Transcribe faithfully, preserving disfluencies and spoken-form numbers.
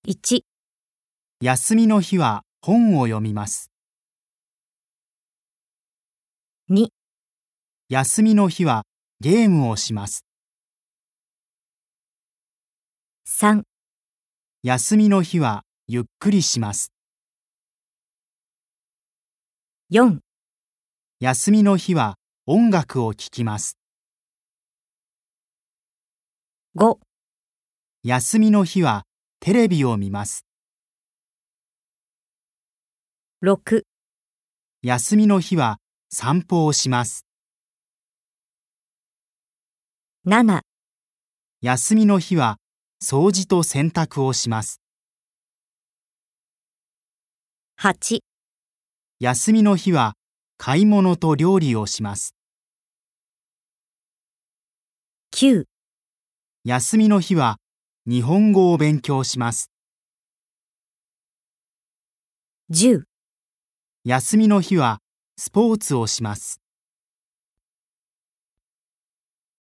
いち、 休みの日は本を読みます。 に、 休みの日はゲームをします。 さん、 休みの日はゆっくりします。 よん、 休みの日は音楽を聴きます。 ご、 休みの日はテレビを見ます。 ろく、 休みの日は散歩をします。 なな、 休みの日は掃除と洗濯をします。 はち、 休みの日は買い物と料理をします。 きゅう、 休みの日は日本語を勉強します。 じゅう、 休みの日はスポーツをします。